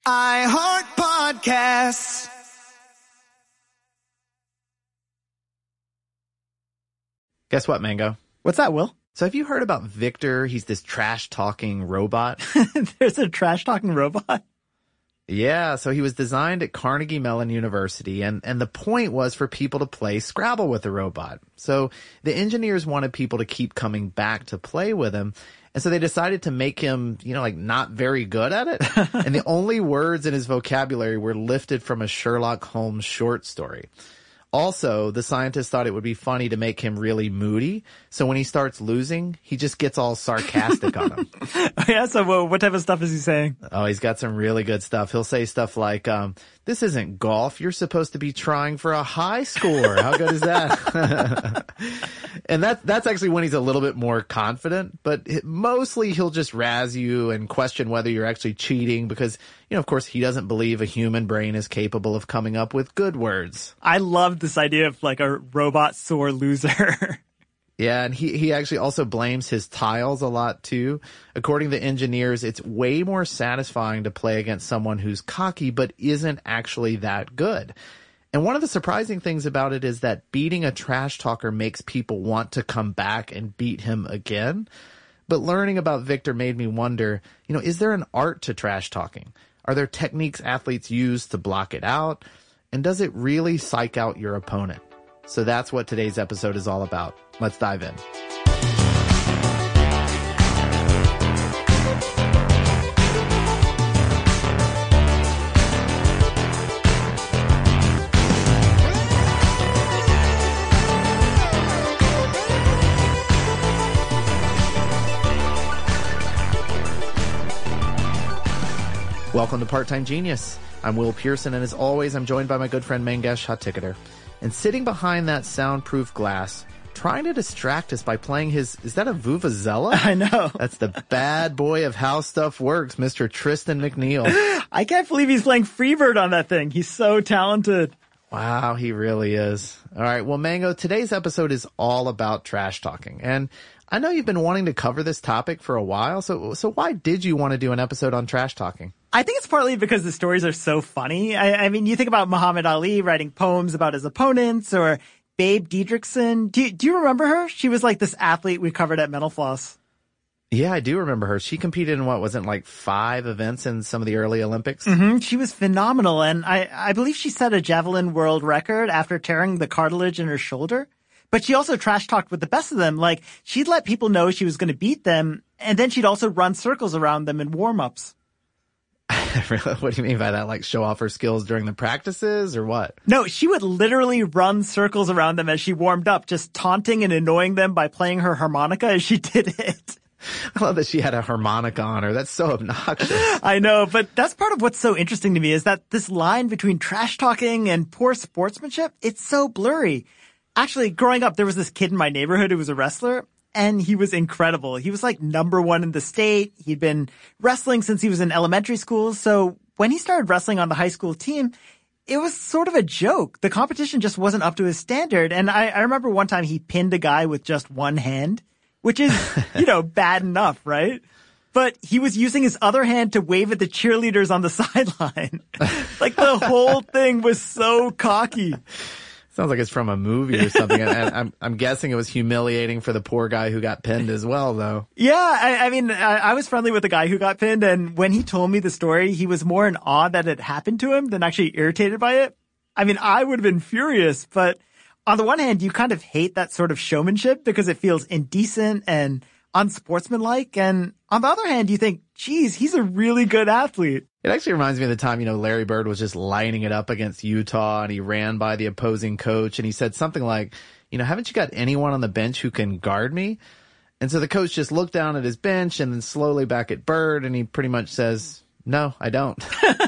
I heart podcasts. Guess what, Mango? What's that, Will? So have you heard about Victor? He's this trash-talking robot. There's a trash-talking robot? Yeah, so he was designed at Carnegie Mellon University, and the point was for people to play Scrabble with the robot. So the engineers wanted people to keep coming back to play with him, and so they decided to make him, not very good at it. And the only words in his vocabulary were lifted from a Sherlock Holmes short story. Also, the scientists thought it would be funny to make him really moody. So when he starts losing, he just gets all sarcastic on him. Oh, yeah, so what type of stuff is he saying? Oh, he's got some really good stuff. He'll say stuff like, this isn't golf. You're supposed to be trying for a high score. How good is that? And that's actually when he's a little bit more confident, but mostly he'll just razz you and question whether you're actually cheating because, of course, he doesn't believe a human brain is capable of coming up with good words. I love this idea of like a robot sore loser. Yeah, and he actually also blames his tiles a lot, too. According to engineers, it's way more satisfying to play against someone who's cocky but isn't actually that good. And one of the surprising things about it is that beating a trash talker makes people want to come back and beat him again. But learning about Victor made me wonder, is there an art to trash talking? Are there techniques athletes use to block it out? And does it really psych out your opponent? So that's what today's episode is all about. Let's dive in. Welcome to Part-Time Genius. I'm Will Pearson, and as always, I'm joined by my good friend Mangesh Hattikudur. And sitting behind that soundproof glass, trying to distract us by playing is that a Vuvuzela? I know. That's the bad boy of How Stuff Works, Mr. Tristan McNeil. I can't believe he's playing Freebird on that thing. He's so talented. Wow, he really is. All right, well, Mango, today's episode is all about trash talking. And I know you've been wanting to cover this topic for a while, so why did you want to do an episode on trash talking? I think it's partly because the stories are so funny. I mean, you think about Muhammad Ali writing poems about his opponents, or Babe Didrikson. Do you remember her? She was like this athlete we covered at Mental Floss. Yeah, I do remember her. She competed in wasn't like 5 events in some of the early Olympics? Mm-hmm. She was phenomenal, and I believe she set a javelin world record after tearing the cartilage in her shoulder. But she also trash talked with the best of them. Like, she'd let people know she was going to beat them, and then she'd also run circles around them in warm-ups. What do you mean by that? Like show off her skills during the practices or what? No, she would literally run circles around them as she warmed up, just taunting and annoying them by playing her harmonica as she did it. I love that she had a harmonica on her. That's so obnoxious. I know, but that's part of what's so interesting to me is that this line between trash talking and poor sportsmanship, it's so blurry. Actually, growing up, there was this kid in my neighborhood who was a wrestler. And he was incredible. He was like #1 in the state. He'd been wrestling since he was in elementary school. So when he started wrestling on the high school team, it was sort of a joke. The competition just wasn't up to his standard. And I remember one time he pinned a guy with just one hand, which is, bad enough, right? But he was using his other hand to wave at the cheerleaders on the sideline. Like the whole thing was so cocky. Sounds like it's from a movie or something. And I'm guessing it was humiliating for the poor guy who got pinned as well, though. Yeah, I mean, I was friendly with the guy who got pinned, and when he told me the story, he was more in awe that it happened to him than actually irritated by it. I mean, I would have been furious, but on the one hand, you kind of hate that sort of showmanship because it feels indecent and unsportsmanlike, and on the other hand, you think, geez, he's a really good athlete. It actually reminds me of the time, Larry Bird was just lining it up against Utah and he ran by the opposing coach and he said something like, haven't you got anyone on the bench who can guard me? And so the coach just looked down at his bench and then slowly back at Bird and he pretty much says, no, I don't.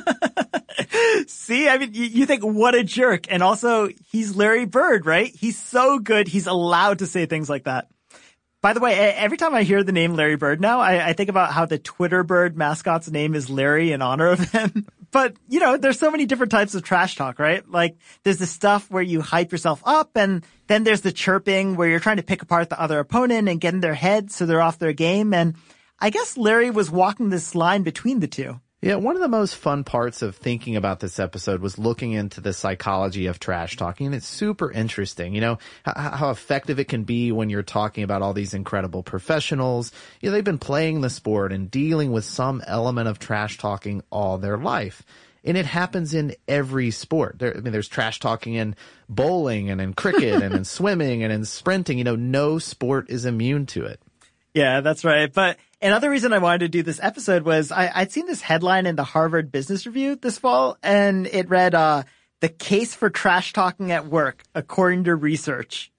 See, I mean, you think, what a jerk. And also, he's Larry Bird, right? He's so good, he's allowed to say things like that. By the way, every time I hear the name Larry Bird now, I think about how the Twitter bird mascot's name is Larry in honor of him. But, there's so many different types of trash talk, right? Like, there's the stuff where you hype yourself up, and then there's the chirping where you're trying to pick apart the other opponent and get in their head so they're off their game. And I guess Larry was walking this line between the two. Yeah, one of the most fun parts of thinking about this episode was looking into the psychology of trash talking. And it's super interesting, how effective it can be when you're talking about all these incredible professionals. They've been playing the sport and dealing with some element of trash talking all their life. And it happens in every sport. There's trash talking in bowling and in cricket and in swimming and in sprinting. No sport is immune to it. Yeah, that's right. But another reason I wanted to do this episode was I'd seen this headline in the Harvard Business Review this fall, and it read, "The case for trash talking at work, according to research."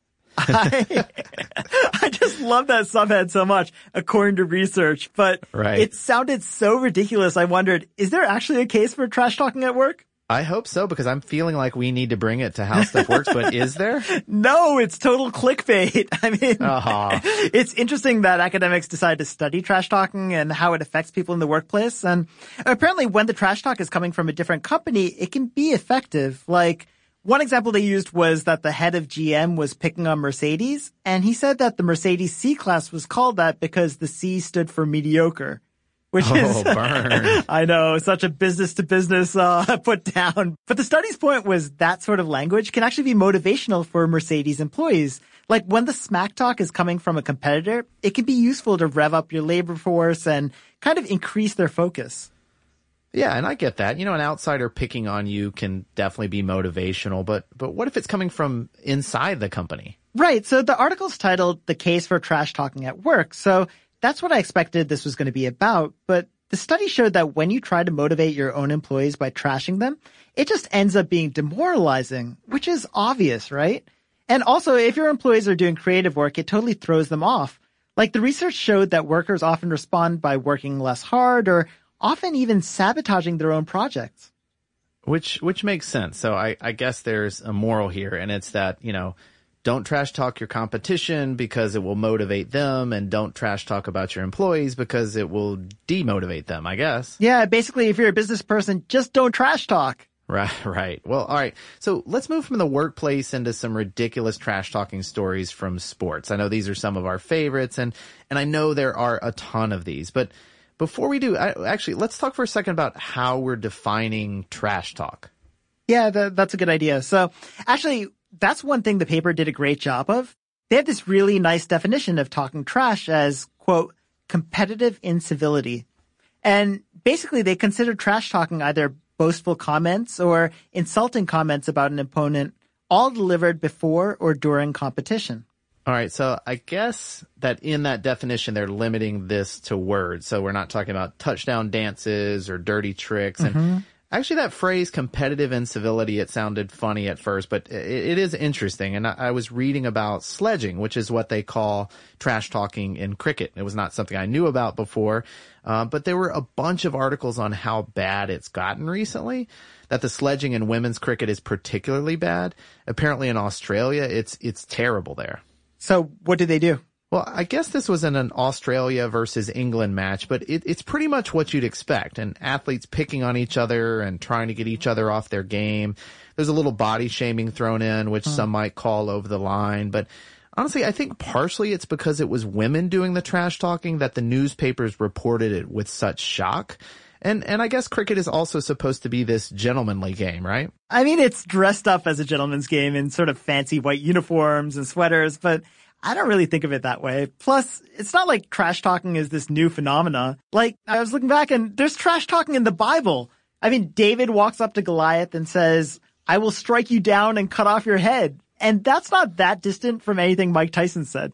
I just love that subhead so much, according to research, but right. It sounded so ridiculous. I wondered, is there actually a case for trash talking at work? I hope so, because I'm feeling like we need to bring it to How Stuff Works, but is there? No, it's total clickbait. I mean, It's interesting that academics decide to study trash talking and how it affects people in the workplace. And apparently when the trash talk is coming from a different company, it can be effective. Like, one example they used was that the head of GM was picking on Mercedes, and he said that the Mercedes C-Class was called that because the C stood for mediocre. Which is, burn. I know, such a business-to-business put down. But the study's point was that sort of language can actually be motivational for Mercedes employees. Like when the smack talk is coming from a competitor, it can be useful to rev up your labor force and kind of increase their focus. Yeah, and I get that. An outsider picking on you can definitely be motivational, but what if it's coming from inside the company? Right. So the article's titled "The Case for Trash Talking at Work." So that's what I expected this was going to be about, but the study showed that when you try to motivate your own employees by trashing them, it just ends up being demoralizing, which is obvious, right? And also, if your employees are doing creative work, it totally throws them off. Like the research showed that workers often respond by working less hard or often even sabotaging their own projects. Which makes sense. So I guess there's a moral here, and it's that, don't trash talk your competition because it will motivate them, and don't trash talk about your employees because it will demotivate them, I guess. Yeah, basically, if you're a business person, just don't trash talk. Right. Well, all right. So let's move from the workplace into some ridiculous trash talking stories from sports. I know these are some of our favorites, and I know there are a ton of these. But before we do, actually, let's talk for a second about how we're defining trash talk. Yeah, that's a good idea. So actually, that's one thing the paper did a great job of. They have this really nice definition of talking trash as, quote, competitive incivility. And basically they consider trash talking either boastful comments or insulting comments about an opponent, all delivered before or during competition. All right, so I guess that in that definition, they're limiting this to words. So we're not talking about touchdown dances or dirty tricks. And actually, that phrase, competitive incivility, it sounded funny at first, but it is interesting. And I was reading about sledging, which is what they call trash talking in cricket. It was not something I knew about before, but there were a bunch of articles on how bad it's gotten recently, that the sledging in women's cricket is particularly bad. Apparently in Australia, it's terrible there. So what did they do? Well, I guess this was in an Australia versus England match, but it's pretty much what you'd expect. And athletes picking on each other and trying to get each other off their game. There's a little body shaming thrown in, which some might call over the line. But honestly, I think partially it's because it was women doing the trash talking that the newspapers reported it with such shock. And I guess cricket is also supposed to be this gentlemanly game, right? I mean, it's dressed up as a gentleman's game in sort of fancy white uniforms and sweaters, but I don't really think of it that way. Plus, it's not like trash talking is this new phenomena. Like, I was looking back and there's trash talking in the Bible. I mean, David walks up to Goliath and says, "I will strike you down and cut off your head." And that's not that distant from anything Mike Tyson said.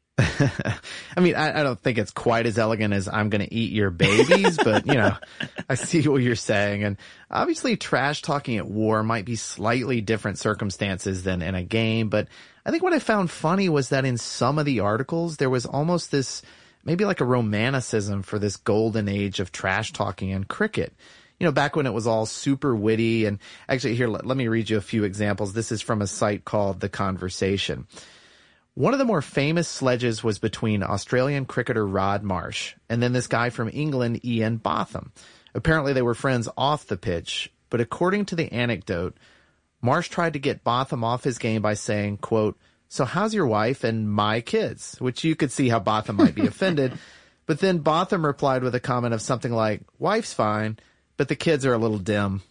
I mean, I don't think it's quite as elegant as "I'm going to eat your babies," but, I see what you're saying. And obviously trash talking at war might be slightly different circumstances than in a game. But I think what I found funny was that in some of the articles, there was almost this, maybe like a romanticism for this golden age of trash talking in cricket. Back when it was all super witty. And actually here, let me read you a few examples. This is from a site called The Conversation. One of the more famous sledges was between Australian cricketer Rod Marsh and then this guy from England, Ian Botham. Apparently they were friends off the pitch, but according to the anecdote, Marsh tried to get Botham off his game by saying, quote, "So how's your wife and my kids?" Which you could see how Botham might be offended. But then Botham replied with a comment of something like, "Wife's fine, but the kids are a little dim.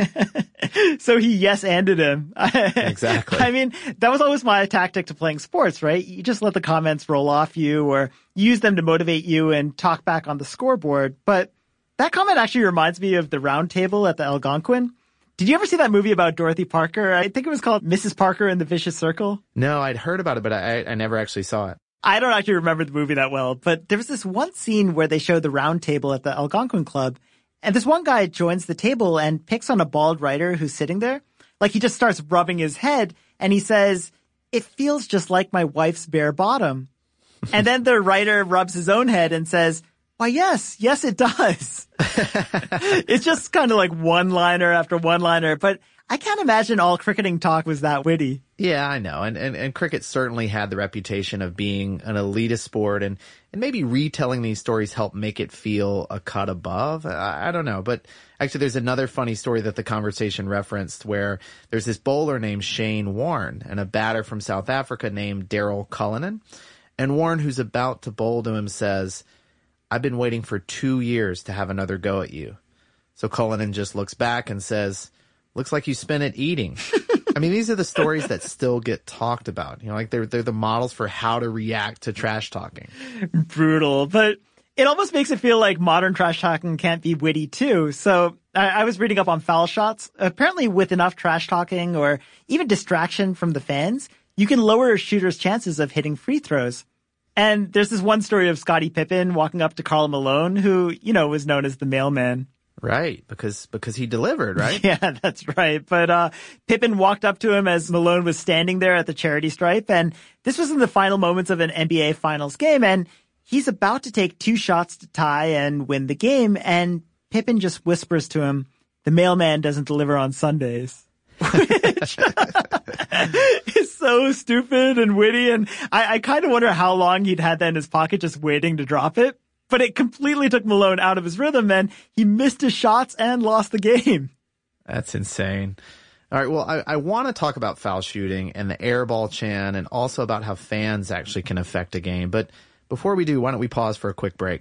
So he yes-anded him. Exactly. I mean, that was always my tactic to playing sports, right? You just let the comments roll off you or use them to motivate you and talk back on the scoreboard. But that comment actually reminds me of the round table at the Algonquin. Did you ever see that movie about Dorothy Parker? I think it was called Mrs. Parker and the Vicious Circle. No, I'd heard about it, but I never actually saw it. I don't actually remember the movie that well, but there was this one scene where they showed the round table at the Algonquin Club. And this one guy joins the table and picks on a bald writer who's sitting there. Like he just starts rubbing his head and he says, "It feels just like my wife's bare bottom." And then the writer rubs his own head and says, "Why, yes, it does." It's just kind of like one-liner after one-liner, but I can't imagine all cricketing talk was that witty. Yeah, I know. And cricket certainly had the reputation of being an elitist sport, and maybe retelling these stories helped make it feel a cut above. I don't know. But actually, there's another funny story that the conversation referenced where there's this bowler named Shane Warne and a batter from South Africa named Daryl Cullinan. And Warne, who's about to bowl to him, says, "I've been waiting for 2 years to have another go at you." So Cullinan just looks back and says, "Looks like you spent it eating." I mean, these are the stories that still get talked about. You know, like they're the models for how to react to trash talking. Brutal, but it almost makes it feel like modern trash talking can't be witty too. So I was reading up on foul shots. Apparently with enough trash talking or even distraction from the fans, you can lower a shooter's chances of hitting free throws. And there's this one story of Scottie Pippen walking up to Karl Malone, who, you know, was known as the mailman. Right, because he delivered, right? Yeah, that's right. But Pippen walked up to him as Malone was standing there at the charity stripe, and this was in the final moments of an NBA Finals game, and he's about to take 2 shots to tie and win the game, and Pippen just whispers to him, "The mailman doesn't deliver on Sundays." Which is so stupid and witty, and I kind of wonder how long he'd had that in his pocket just waiting to drop it. But it completely took Malone out of his rhythm, and he missed his shots and lost the game. That's insane. All right, well, I want to talk about foul shooting and the airball chant and also about how fans actually can affect a game. But before we do, why don't we pause for a quick break?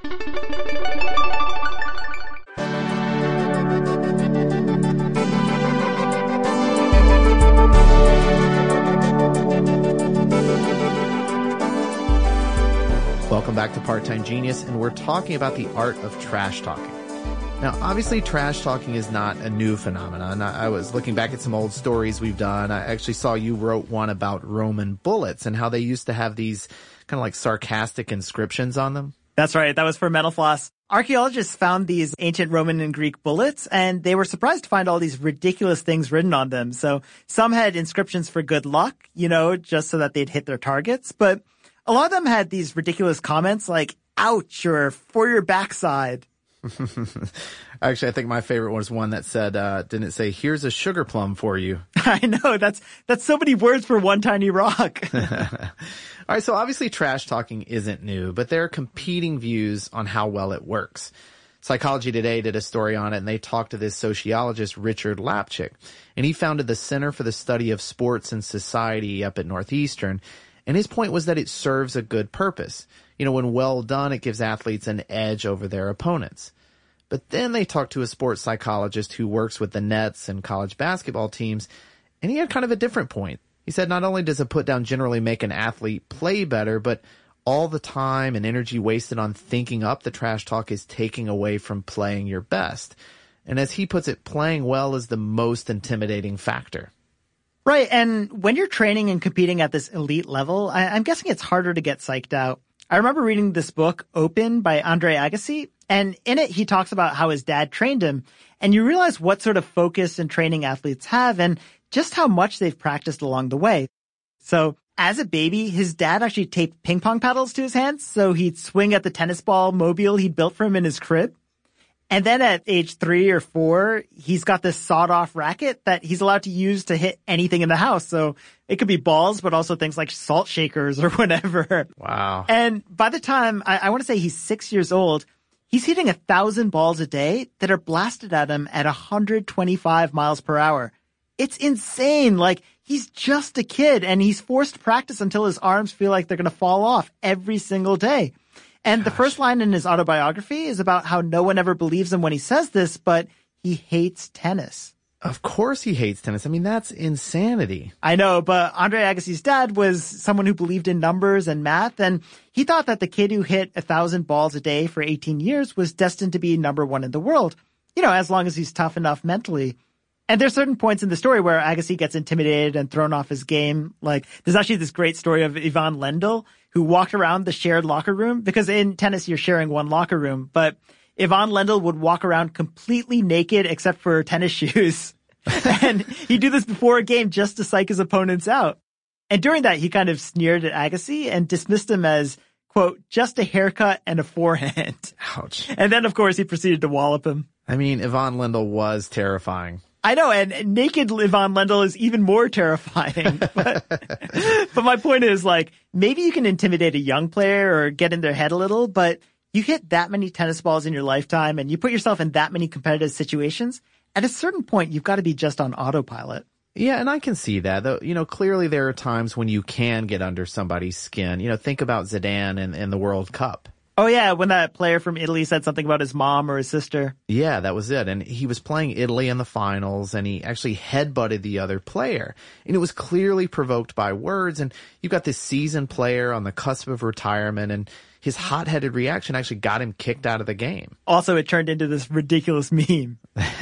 Welcome back to Part-Time Genius, and we're talking about the art of trash talking. Now, obviously, trash talking is not a new phenomenon. I was looking back at some old stories we've done. I actually saw you wrote one about Roman bullets and how they used to have these kind of like sarcastic inscriptions on them. That's right. That was for Mental Floss. Archaeologists found these ancient Roman and Greek bullets, and they were surprised to find all these ridiculous things written on them. So some had inscriptions for good luck, you know, just so that they'd hit their targets. But a lot of them had these ridiculous comments like, "ouch," or "for your backside." Actually, I think my favorite was one that said, didn't it say, "Here's a sugar plum for you"? I know, that's so many words for one tiny rock. All right, so obviously trash talking isn't new, but there are competing views on how well it works. Psychology Today did a story on it, and they talked to this sociologist, Richard Lapchick, and he founded the Center for the Study of Sports and Society up at Northeastern. And his point was that it serves a good purpose. You know, when well done, it gives athletes an edge over their opponents. But then they talked to a sports psychologist who works with the Nets and college basketball teams, and he had kind of a different point. He said not only does a put down generally make an athlete play better, but all the time and energy wasted on thinking up the trash talk is taking away from playing your best. And as he puts it, playing well is the most intimidating factor. Right, and when you're training and competing at this elite level, I'm guessing it's harder to get psyched out. I remember reading this book, Open, by Andre Agassi, and in it he talks about how his dad trained him, and you realize what sort of focus and training athletes have and just how much they've practiced along the way. So, as a baby, his dad actually taped ping pong paddles to his hands so he'd swing at the tennis ball mobile he'd built for him in his crib. And then at age 3 or 4, he's got this sawed-off racket that he's allowed to use to hit anything in the house. So it could be balls, but also things like salt shakers or whatever. Wow. And by the time, I want to say he's 6 years old, he's hitting 1,000 balls a day that are blasted at him at 125 miles per hour. It's insane. Like, he's just a kid, and he's forced to practice until his arms feel like they're going to fall off every single day. And the first line in his autobiography is about how no one ever believes him when he says this, but he hates tennis. Of course he hates tennis. I mean, that's insanity. I know, but Andre Agassi's dad was someone who believed in numbers and math, and he thought that the kid who hit 1,000 balls a day for 18 years was destined to be number one in the world, as long as he's tough enough mentally. And there's certain points in the story where Agassi gets intimidated and thrown off his game. Like, there's actually this great story of Ivan Lendl, who walked around the shared locker room, because in tennis you're sharing one locker room, but Ivan Lendl would walk around completely naked except for tennis shoes. And he'd do this before a game just to psych his opponents out. And during that, he kind of sneered at Agassi and dismissed him as, quote, just a haircut and a forehand. Ouch. And then, of course, he proceeded to wallop him. I mean, Ivan Lendl was terrifying. I know, and naked Ivan Lendl is even more terrifying. But my point is, like, maybe you can intimidate a young player or get in their head a little, but you hit that many tennis balls in your lifetime and you put yourself in that many competitive situations, at a certain point, you've got to be just on autopilot. Yeah, and I can see that. Though, clearly there are times when you can get under somebody's skin. Think about Zidane in the World Cup. Oh, yeah, when that player from Italy said something about his mom or his sister. Yeah, that was it. And he was playing Italy in the finals, and he actually headbutted the other player. And it was clearly provoked by words. And you've got this seasoned player on the cusp of retirement, and his hot-headed reaction actually got him kicked out of the game. Also, it turned into this ridiculous meme.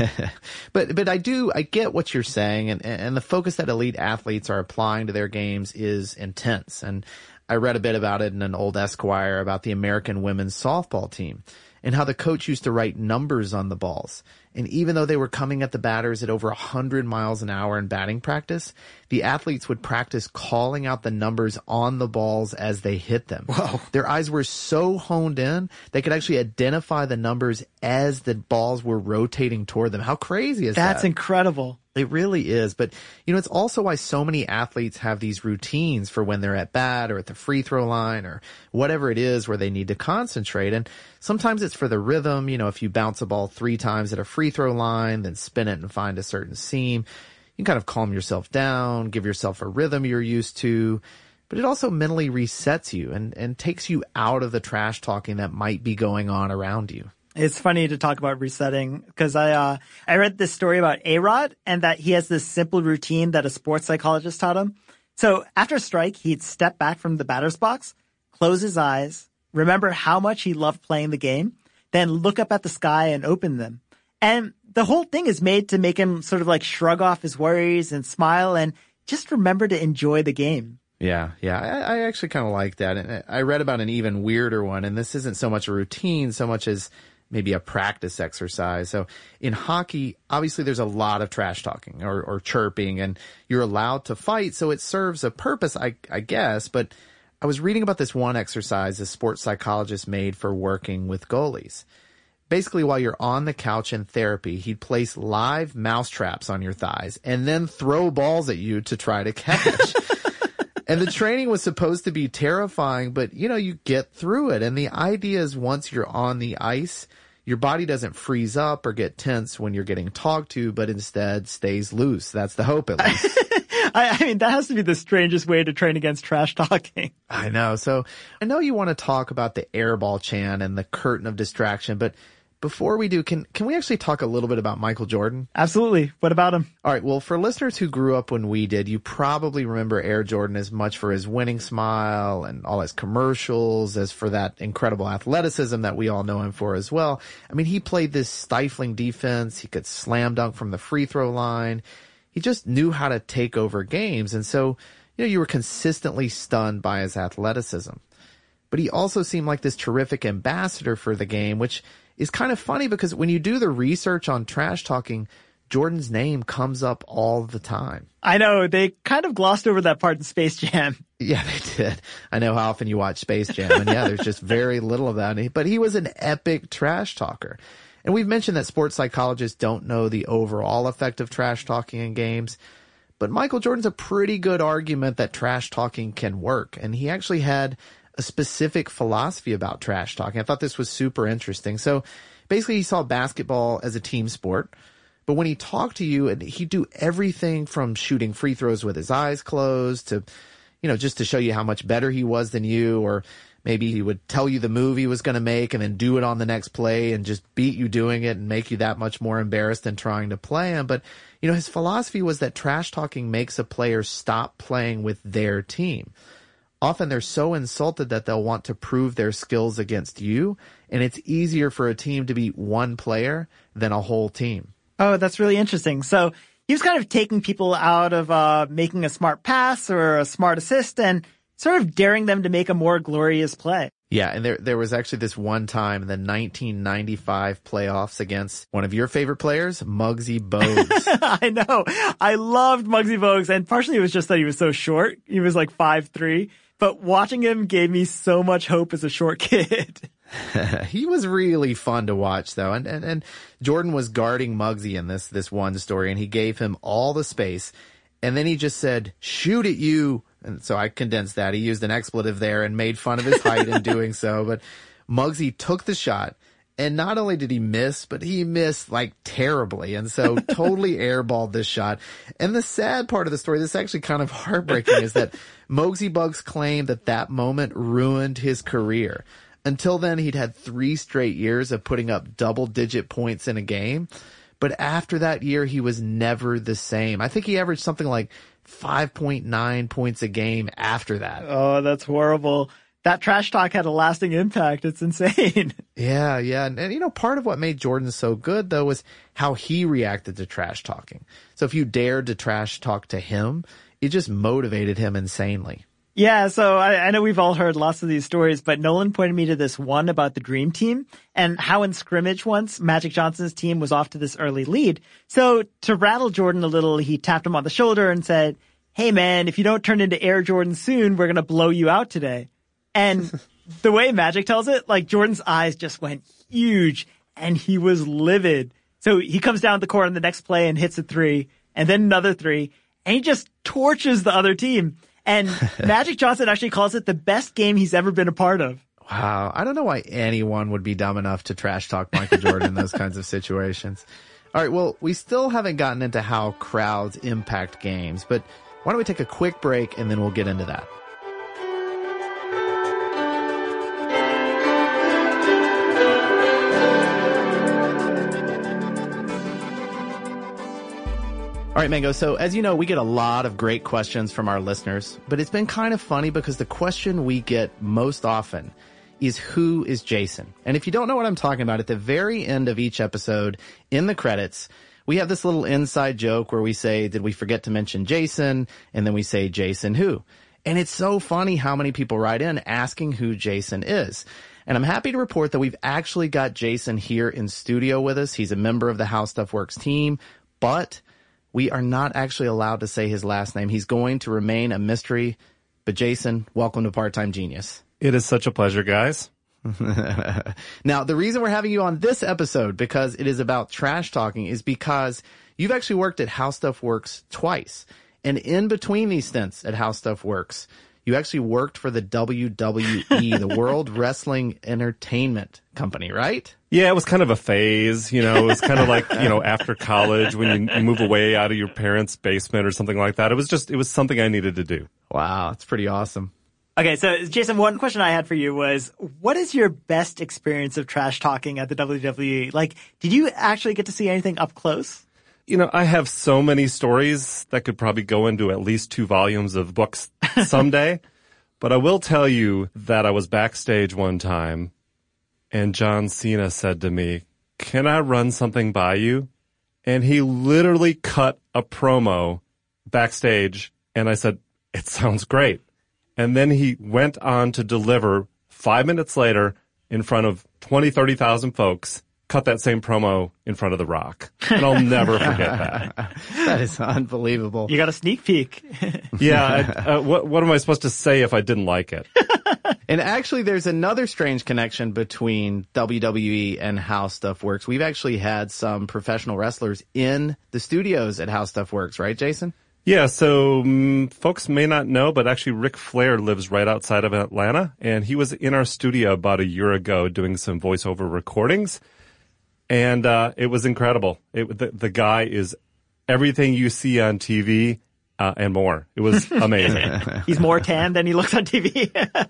But I get what you're saying, and the focus that elite athletes are applying to their games is intense. And I read a bit about it in an old Esquire about the American women's softball team and how the coach used to write numbers on the balls. And even though they were coming at the batters at over 100 miles an hour in batting practice, the athletes would practice calling out the numbers on the balls as they hit them. Whoa. Their eyes were so honed in, they could actually identify the numbers as the balls were rotating toward them. How crazy is that? That's incredible. It really is. But, it's also why so many athletes have these routines for when they're at bat or at the free throw line or whatever it is where they need to concentrate. And sometimes it's for the rhythm. If you bounce a ball 3 times at a free throw line, then spin it and find a certain seam, you can kind of calm yourself down, give yourself a rhythm you're used to. But it also mentally resets you and takes you out of the trash talking that might be going on around you. It's funny to talk about resetting because I read this story about A-Rod and that he has this simple routine that a sports psychologist taught him. So after a strike, he'd step back from the batter's box, close his eyes, remember how much he loved playing the game, then look up at the sky and open them. And the whole thing is made to make him sort of like shrug off his worries and smile and just remember to enjoy the game. Yeah. I actually kind of like that. And I read about an even weirder one, and this isn't so much a routine so much as maybe a practice exercise. So in hockey, obviously there's a lot of trash talking or chirping, and you're allowed to fight. So it serves a purpose, I guess. But I was reading about this one exercise a sports psychologist made for working with goalies. Basically, while you're on the couch in therapy, he'd place live mouse traps on your thighs and then throw balls at you to try to catch. And the training was supposed to be terrifying, but, you get through it. And the idea is once you're on the ice, your body doesn't freeze up or get tense when you're getting talked to, but instead stays loose. That's the hope, at least. I mean, that has to be the strangest way to train against trash talking. I know. So I know you want to talk about the airball chant and the curtain of distraction, but before we do, can we actually talk a little bit about Michael Jordan? Absolutely. What about him? All right. Well, for listeners who grew up when we did, you probably remember Air Jordan as much for his winning smile and all his commercials as for that incredible athleticism that we all know him for as well. I mean, he played this stifling defense. He could slam dunk from the free throw line. He just knew how to take over games. And so, you were consistently stunned by his athleticism. But he also seemed like this terrific ambassador for the game, which is kind of funny because when you do the research on trash talking, Jordan's name comes up all the time. I know. They kind of glossed over that part in Space Jam. Yeah, they did. I know how often you watch Space Jam, and yeah, there's just very little of that. But he was an epic trash talker. And we've mentioned that sports psychologists don't know the overall effect of trash talking in games. But Michael Jordan's a pretty good argument that trash talking can work. And he actually had a specific philosophy about trash talking. I thought this was super interesting. So basically he saw basketball as a team sport, but when he talked to you, he'd do everything from shooting free throws with his eyes closed to, just to show you how much better he was than you, or Maybe he would tell you the move he was going to make and then do it on the next play and just beat you doing it and make you that much more embarrassed than trying to play him. But, his philosophy was that trash talking makes a player stop playing with their team. Often they're so insulted that they'll want to prove their skills against you, and it's easier for a team to beat one player than a whole team. Oh, that's really interesting. So he was kind of taking people out of making a smart pass or a smart assist and sort of daring them to make a more glorious play. Yeah, and there was actually this one time in the 1995 playoffs against one of your favorite players, Muggsy Bogues. I know. I loved Muggsy Bogues, and partially it was just that he was so short. He was like 5'3", but watching him gave me so much hope as a short kid. He was really fun to watch, though, and Jordan was guarding Muggsy in this one story, and he gave him all the space, and then he just said, "Shoot at you." And so I condensed that. He used an expletive there and made fun of his height in doing so. But Muggsy took the shot, and not only did he miss, but he missed like terribly. And so totally airballed this shot. And the sad part of the story, this is actually kind of heartbreaking, is that Muggsy Bogues claimed that moment ruined his career. Until then, he'd had 3 straight years of putting up double-digit points in a game. But after that year, he was never the same. I think he averaged something like 5.9 points a game after that. Oh, that's horrible. That trash talk had a lasting impact. It's insane. Yeah. And part of what made Jordan so good, though, was how he reacted to trash talking. So if you dared to trash talk to him, it just motivated him insanely. Yeah, so I know we've all heard lots of these stories, but Nolan pointed me to this one about the Dream Team and how in scrimmage once Magic Johnson's team was off to this early lead. So to rattle Jordan a little, he tapped him on the shoulder and said, "Hey man, if you don't turn into Air Jordan soon, we're going to blow you out today." And the way Magic tells it, like Jordan's eyes just went huge and he was livid. So he comes down the court on the next play and hits a 3 and then another 3 and he just torches the other team. And Magic Johnson actually calls it the best game he's ever been a part of. Wow. I don't know why anyone would be dumb enough to trash talk Michael Jordan in those kinds of situations. All right. Well, we still haven't gotten into how crowds impact games, but why don't we take a quick break and then we'll get into that. All right, Mango. So as you know, we get a lot of great questions from our listeners, but it's been kind of funny because the question we get most often is, who is Jason? And if you don't know what I'm talking about, at the very end of each episode in the credits, we have this little inside joke where we say, did we forget to mention Jason? And then we say, Jason who? And it's so funny how many people write in asking who Jason is. And I'm happy to report that we've actually got Jason here in studio with us. He's a member of the How Stuff Works team, but we are not actually allowed to say his last name. He's going to remain a mystery. But Jason, welcome to Part-Time Genius. It is such a pleasure, guys. Now, the reason we're having you on this episode, because it is about trash talking, is because you've actually worked at How Stuff Works twice. And in between these stints at How Stuff Works, you actually worked for the WWE, the World Wrestling Entertainment Company, right? Yeah, it was kind of a phase, it was kind of like, after college when you move away out of your parents' basement or something like that. It was something I needed to do. Wow, that's pretty awesome. Okay, so Jason, one question I had for you was, what is your best experience of trash talking at the WWE? Like, did you actually get to see anything up close? I have so many stories that could probably go into at least 2 volumes of books someday. But I will tell you that I was backstage one time and John Cena said to me, "Can I run something by you?" And he literally cut a promo backstage and I said, "It sounds great." And then he went on to deliver 5 minutes later in front of 20, 30,000 folks, cut that same promo in front of The Rock. And I'll never forget that. That is unbelievable. You got a sneak peek. Yeah. What am I supposed to say if I didn't like it? And actually, there's another strange connection between WWE and How Stuff Works. We've actually had some professional wrestlers in the studios at How Stuff Works, right, Jason? Yeah, so folks may not know, but actually Ric Flair lives right outside of Atlanta, and he was in our studio about a year ago doing some voiceover recordings. And it was incredible. The guy is everything you see on TV and more. It was amazing. He's more tan than he looks on TV.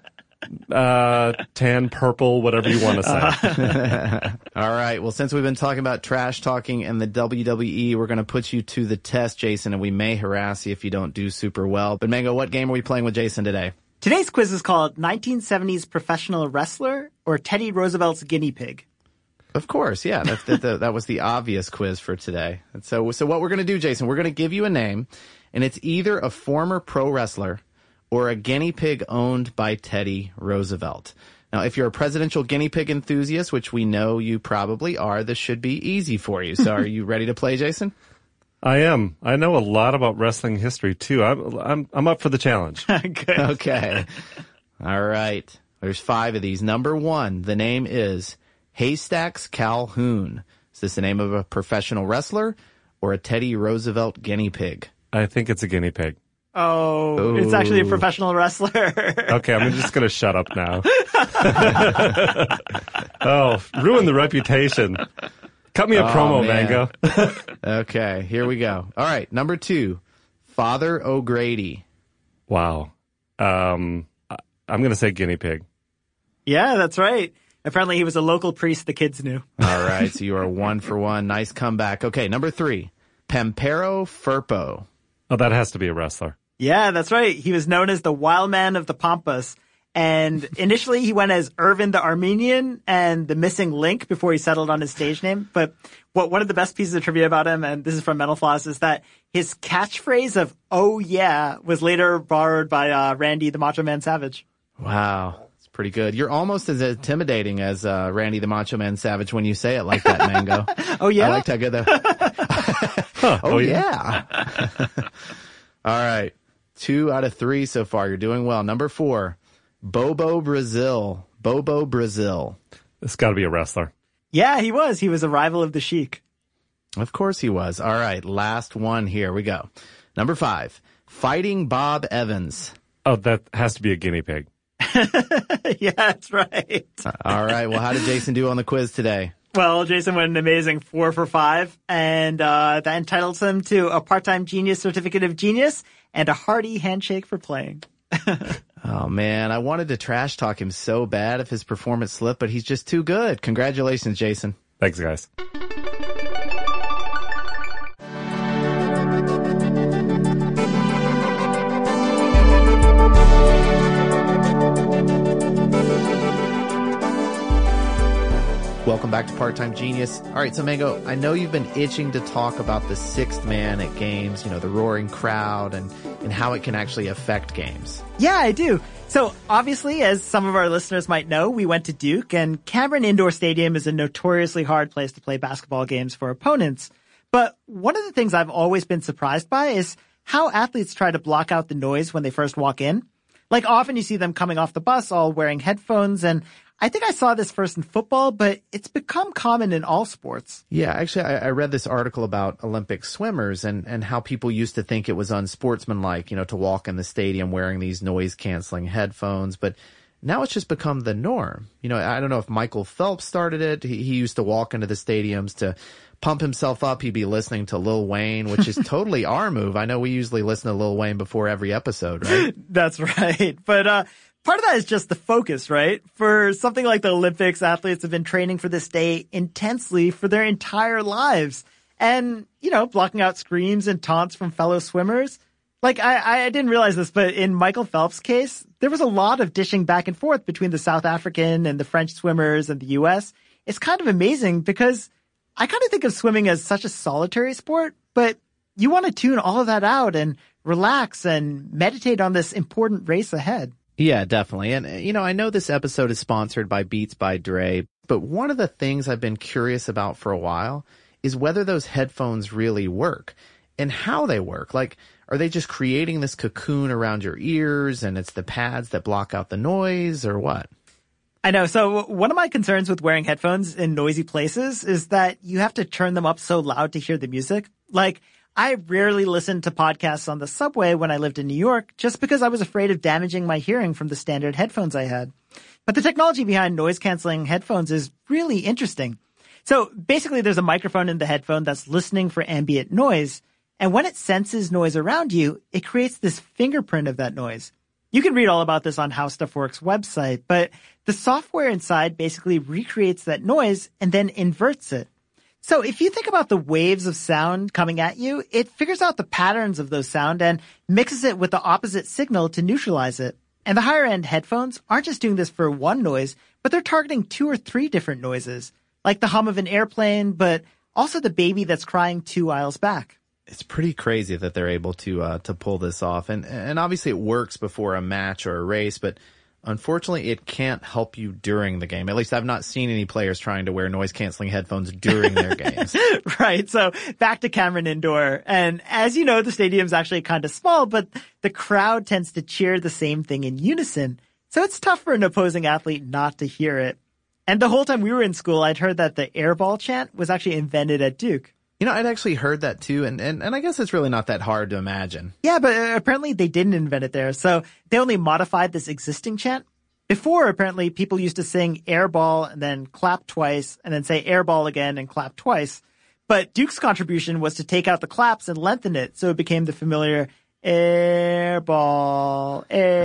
Tan, purple, whatever you want to say. All right. Well, since we've been talking about trash talking and the WWE, we're going to put you to the test, Jason, and we may harass you if you don't do super well. But Mango, what game are we playing with Jason today? Today's quiz is called 1970s Professional Wrestler or Teddy Roosevelt's Guinea Pig. Of course, yeah. That was the obvious quiz for today. And so what we're going to do, Jason, we're going to give you a name, and it's either a former pro wrestler or a guinea pig owned by Teddy Roosevelt. Now, if you're a presidential guinea pig enthusiast, which we know you probably are, this should be easy for you. So are you ready to play, Jason? I am. I know a lot about wrestling history, too. I'm up for the challenge. Good. Okay. All right. There's 5 of these. Number 1, the name is Haystacks Calhoun. Is this the name of a professional wrestler or a Teddy Roosevelt guinea pig? I think it's a guinea pig. Oh, it's actually a professional wrestler. Okay, I'm just going to shut up now. Oh, ruin the reputation. Cut me a promo, man. Mango. Okay, here we go. All right, number 2, Father O'Grady. Wow. I'm going to say guinea pig. Yeah, that's right. Apparently he was a local priest the kids knew. All right, so you are 1 for 1. Nice comeback. Okay, number 3, Pampero Firpo. Oh, that has to be a wrestler. Yeah, that's right. He was known as the Wild Man of the Pampas. And initially he went as Irvin the Armenian and the Missing Link before he settled on his stage name. But one of the best pieces of trivia about him, and this is from Mental Floss, is that his catchphrase of, "Oh yeah," was later borrowed by Randy the Macho Man Savage. Wow. It's pretty good. You're almost as intimidating as Randy the Macho Man Savage when you say it like that, Mango. Oh yeah? I liked how good that. Oh yeah. All right. 2 out of 3 so far. You're doing well. Number 4, Bobo Brazil. Bobo Brazil. It's got to be a wrestler. Yeah, he was. He was a rival of the Sheik. Of course he was. All right. Last one. Here we go. Number 5, Fighting Bob Evans. Oh, that has to be a guinea pig. Yeah, that's right. All right. Well, how did Jason do on the quiz today? Well, Jason went an amazing 4 for 5, and that entitles him to a part-time genius certificate of genius and a hearty handshake for playing. Oh, man. I wanted to trash talk him so bad if his performance slipped, but he's just too good. Congratulations, Jason. Thanks, guys. Welcome back to Part-Time Genius. All right, so Mango, I know you've been itching to talk about the sixth man at games, the roaring crowd and how it can actually affect games. Yeah, I do. So obviously, as some of our listeners might know, we went to Duke, and Cameron Indoor Stadium is a notoriously hard place to play basketball games for opponents. But one of the things I've always been surprised by is how athletes try to block out the noise when they first walk in. Like often you see them coming off the bus all wearing headphones, and I think I saw this first in football, but it's become common in all sports. Yeah, actually, I read this article about Olympic swimmers and how people used to think it was unsportsmanlike, to walk in the stadium wearing these noise-canceling headphones. But now it's just become the norm. I don't know if Michael Phelps started it. He used to walk into the stadiums to pump himself up. He'd be listening to Lil Wayne, which is totally our move. I know we usually listen to Lil Wayne before every episode, right? That's right. But part of that is just the focus, right? For something like the Olympics, athletes have been training for this day intensely for their entire lives. And, blocking out screams and taunts from fellow swimmers. Like, I didn't realize this, but in Michael Phelps' case, there was a lot of dishing back and forth between the South African and the French swimmers and the U.S. It's kind of amazing because I kind of think of swimming as such a solitary sport, but you want to tune all of that out and relax and meditate on this important race ahead. Yeah, definitely. And, I know this episode is sponsored by Beats by Dre, but one of the things I've been curious about for a while is whether those headphones really work and how they work. Like, are they just creating this cocoon around your ears and it's the pads that block out the noise or what? I know. So one of my concerns with wearing headphones in noisy places is that you have to turn them up so loud to hear the music. Like, I rarely listened to podcasts on the subway when I lived in New York just because I was afraid of damaging my hearing from the standard headphones I had. But the technology behind noise-canceling headphones is really interesting. So basically there's a microphone in the headphone that's listening for ambient noise, and when it senses noise around you, it creates this fingerprint of that noise. You can read all about this on How Stuff Works website, but the software inside basically recreates that noise and then inverts it. So if you think about the waves of sound coming at you, it figures out the patterns of those sound and mixes it with the opposite signal to neutralize it. And the higher end headphones aren't just doing this for one noise, but they're targeting 2 or 3 different noises, like the hum of an airplane, but also the baby that's crying 2 aisles back. It's pretty crazy that they're able to pull this off. And obviously it works before a match or a race, but unfortunately it can't help you during the game. At least I've not seen any players trying to wear noise canceling headphones during their games. Right. So back to Cameron Indoor. And as you know, the stadium's actually kind of small, but the crowd tends to cheer the same thing in unison. So it's tough for an opposing athlete not to hear it. And the whole time we were in school, I'd heard that the airball chant was actually invented at Duke. You know, I'd actually heard that too, and I guess it's really not that hard to imagine. Yeah, but apparently they didn't invent it there, so they only modified this existing chant. Before, apparently, people used to sing airball and then clap twice, and then say airball again and clap twice. But Duke's contribution was to take out the claps and lengthen it, so it became the familiar airball,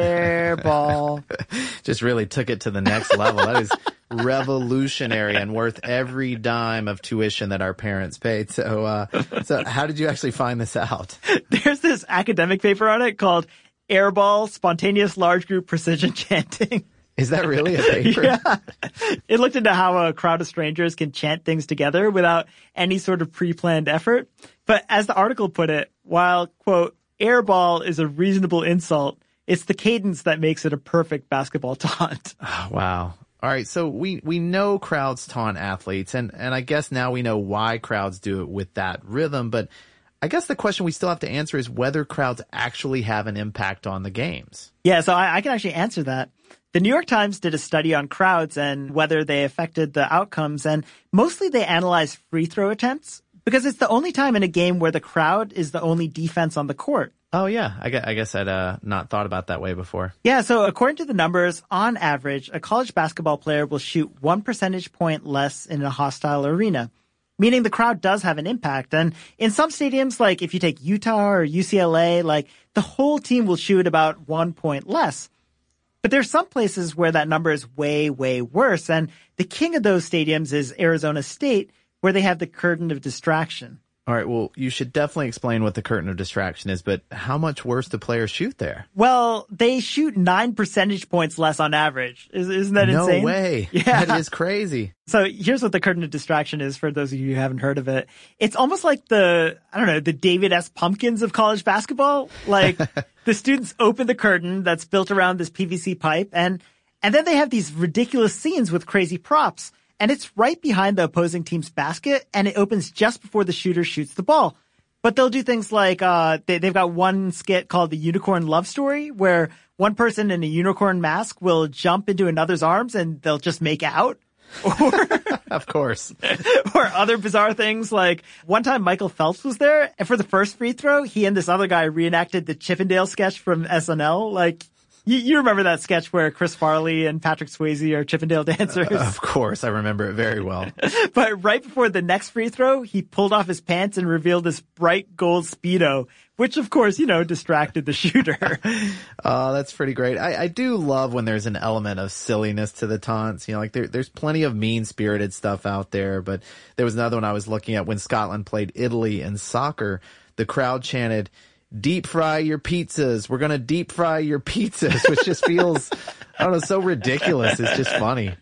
airball. Just really took it to the next level. That is revolutionary and worth every dime of tuition that our parents paid. So how did you actually find this out? There's this academic paper on it called Airball Spontaneous Large Group Precision Chanting. Is that really a paper? Yeah. It looked into how a crowd of strangers can chant things together without any sort of pre-planned effort. But as the article put it, while, quote, airball is a reasonable insult, it's the cadence that makes it a perfect basketball taunt. Oh, wow. All right, so we know crowds taunt athletes, and I guess now we know why crowds do it with that rhythm, but I guess the question we still have to answer is whether crowds actually have an impact on the games. Yeah, so I can actually answer that. The New York Times did a study on crowds and whether they affected the outcomes, and mostly they analyzed free throw attempts, because it's the only time in a game where the crowd is the only defense on the court. Oh, yeah. I guess I'd not thought about that way before. Yeah, so according to the numbers, on average, a college basketball player will shoot 1 percentage point less in a hostile arena, meaning the crowd does have an impact. And in some stadiums, like if you take Utah or UCLA, like the whole team will shoot about 1 point less. But there's some places where that number is way, way worse. And the king of those stadiums is Arizona State, where they have the curtain of distraction. All right, well, you should definitely explain what the curtain of distraction is, but how much worse do players shoot there? Well, they shoot 9 percentage points less on average. Isn't that insane? No way. Yeah. That is crazy. So here's what the curtain of distraction is for those of you who haven't heard of it. It's almost like the David S. Pumpkins of college basketball. Like the students open the curtain that's built around this PVC pipe and then they have these ridiculous scenes with crazy props. And it's right behind the opposing team's basket, and it opens just before the shooter shoots the ball. But they'll do things like they've got one skit called the Unicorn Love Story, where one person in a unicorn mask will jump into another's arms and they'll just make out. Or of course. Or other bizarre things like one time Michael Phelps was there, and for the first free throw, he and this other guy reenacted the Chippendale sketch from SNL. Like, you remember that sketch where Chris Farley and Patrick Swayze are Chippendale dancers? Of course, I remember it very well. But right before the next free throw, he pulled off his pants and revealed this bright gold Speedo, which of course, distracted the shooter. Oh, that's pretty great. I do love when there's an element of silliness to the taunts. There's plenty of mean-spirited stuff out there, but there was another one I was looking at when Scotland played Italy in soccer. The crowd chanted, "Deep fry your pizzas. We're going to deep fry your pizzas," which just feels, so ridiculous. It's just funny.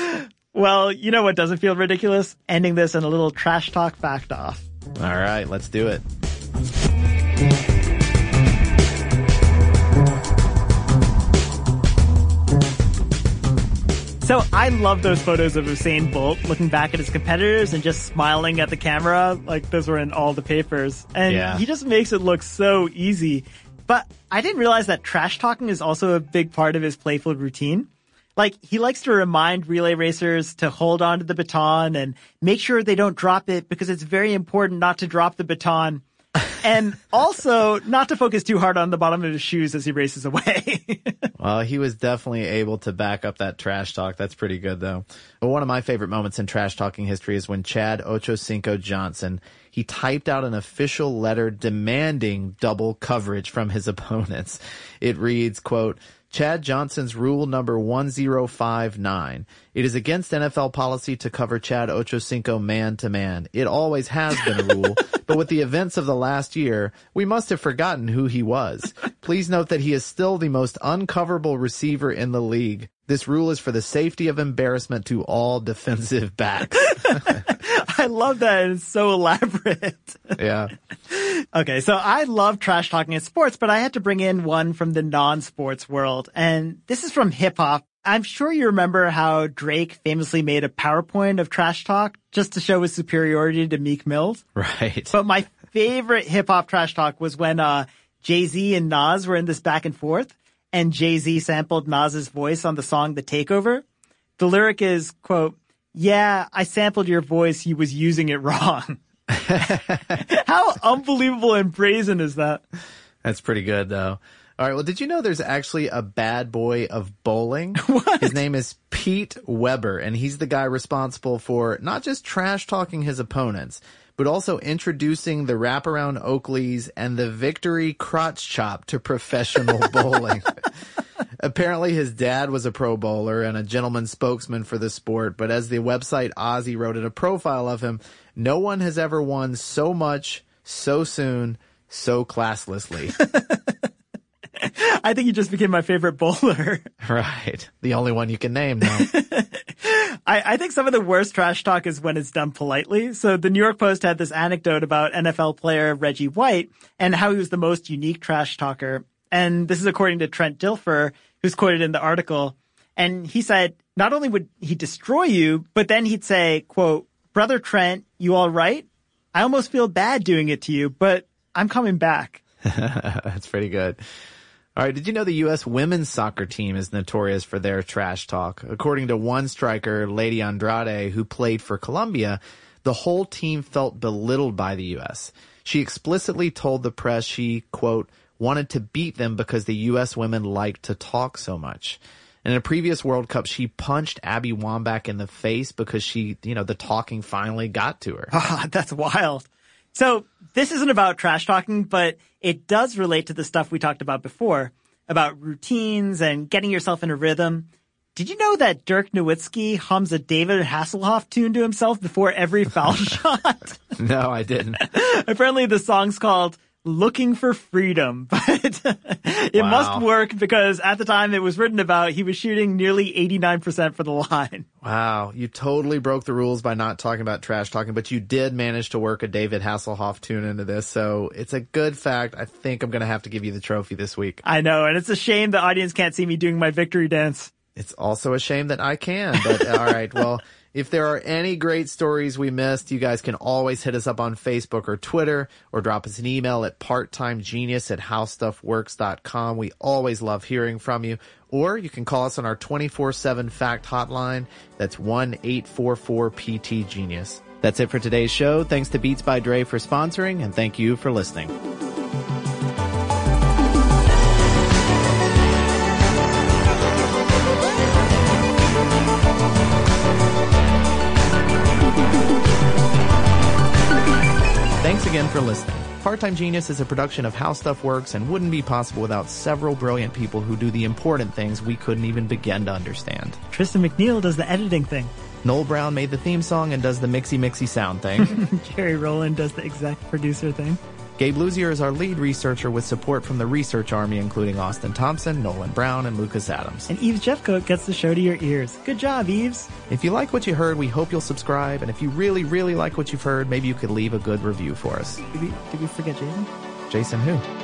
Well, you know what doesn't feel ridiculous? Ending this in a little trash talk fact off. All right, let's do it. So I love those photos of Usain Bolt looking back at his competitors and just smiling at the camera. Like those were in all the papers. And He just makes it look so easy. But I didn't realize that trash talking is also a big part of his playful routine. Like he likes to remind relay racers to hold on to the baton and make sure they don't drop it because it's very important not to drop the baton. And also not to focus too hard on the bottom of his shoes as he races away. Well, he was definitely able to back up that trash talk. That's pretty good, though. But one of my favorite moments in trash talking history is when Chad Ochocinco Johnson, he typed out an official letter demanding double coverage from his opponents. It reads, quote, Chad Johnson's rule number 1059. It is against NFL policy to cover Chad Ochocinco man to man. It always has been a rule, but with the events of the last year, we must have forgotten who he was. Please note that he is still the most uncoverable receiver in the league. This rule is for the safety of embarrassment to all defensive backs. I love that. It's so elaborate. Yeah. Okay, so I love trash talking in sports, but I had to bring in one from the non-sports world. And this is from hip hop. I'm sure you remember how Drake famously made a PowerPoint of trash talk just to show his superiority to Meek Mills. Right. But my favorite hip hop trash talk was when Jay-Z and Nas were in this back and forth, and Jay-Z sampled Nas's voice on the song The Takeover. The lyric is, quote, yeah, I sampled your voice. You was using it wrong. How unbelievable and brazen is that? That's pretty good, though. All right. Well, did you know there's actually a bad boy of bowling? What? His name is Pete Weber, and he's the guy responsible for not just trash talking his opponents, but also introducing the wraparound Oakleys and the victory crotch chop to professional bowling. Apparently his dad was a pro bowler and a gentleman spokesman for the sport, but as the website Ozzy wrote in a profile of him, no one has ever won so much, so soon, so classlessly. I think he just became my favorite bowler. Right. The only one you can name now. I think some of the worst trash talk is when it's done politely. So the New York Post had this anecdote about NFL player Reggie White and how he was the most unique trash talker. And this is according to Trent Dilfer, who's quoted in the article. And he said, not only would he destroy you, but then he'd say, quote, Brother Trent, you all right? I almost feel bad doing it to you, but I'm coming back. That's pretty good. All right. Did you know the U.S. women's soccer team is notorious for their trash talk? According to one striker, Lady Andrade, who played for Colombia, the whole team felt belittled by the U.S. She explicitly told the press she, quote, wanted to beat them because the U.S. women liked to talk so much. In a previous World Cup, she punched Abby Wambach in the face because the talking finally got to her. That's wild. So this isn't about trash talking, but it does relate to the stuff we talked about before, about routines and getting yourself in a rhythm. Did you know that Dirk Nowitzki hums a David Hasselhoff tune to himself before every foul shot? No, I didn't. Apparently the song's called Looking for Freedom, but it must work because at the time it was written about, he was shooting nearly 89% for the line. Wow. You totally broke the rules by not talking about trash talking, but you did manage to work a David Hasselhoff tune into this. So it's a good fact. I think I'm going to have to give you the trophy this week. I know. And it's a shame the audience can't see me doing my victory dance. It's also a shame that I can, but all right. Well, if there are any great stories we missed, you guys can always hit us up on Facebook or Twitter or drop us an email at parttimegenius@howstuffworks.com. We always love hearing from you. Or you can call us on our 24/7 fact hotline. That's 1-844-PT-GENIUS. That's it for today's show. Thanks to Beats by Dre for sponsoring, and thank you for listening. Thanks again for listening. Part-Time Genius is a production of How Stuff Works and wouldn't be possible without several brilliant people who do the important things we couldn't even begin to understand. Tristan McNeil does the editing thing. Noel Brown made the theme song and does the mixy sound thing. Jerry Rowland does the exec producer thing. Gabe Luzier is our lead researcher with support from the research army, including Austin Thompson, Nolan Brown, and Lucas Adams. And Eves Jeffcoat gets the show to your ears. Good job, Eves. If you like what you heard, we hope you'll subscribe. And if you really, really like what you've heard, maybe you could leave a good review for us. Did we forget Jason? Jason who?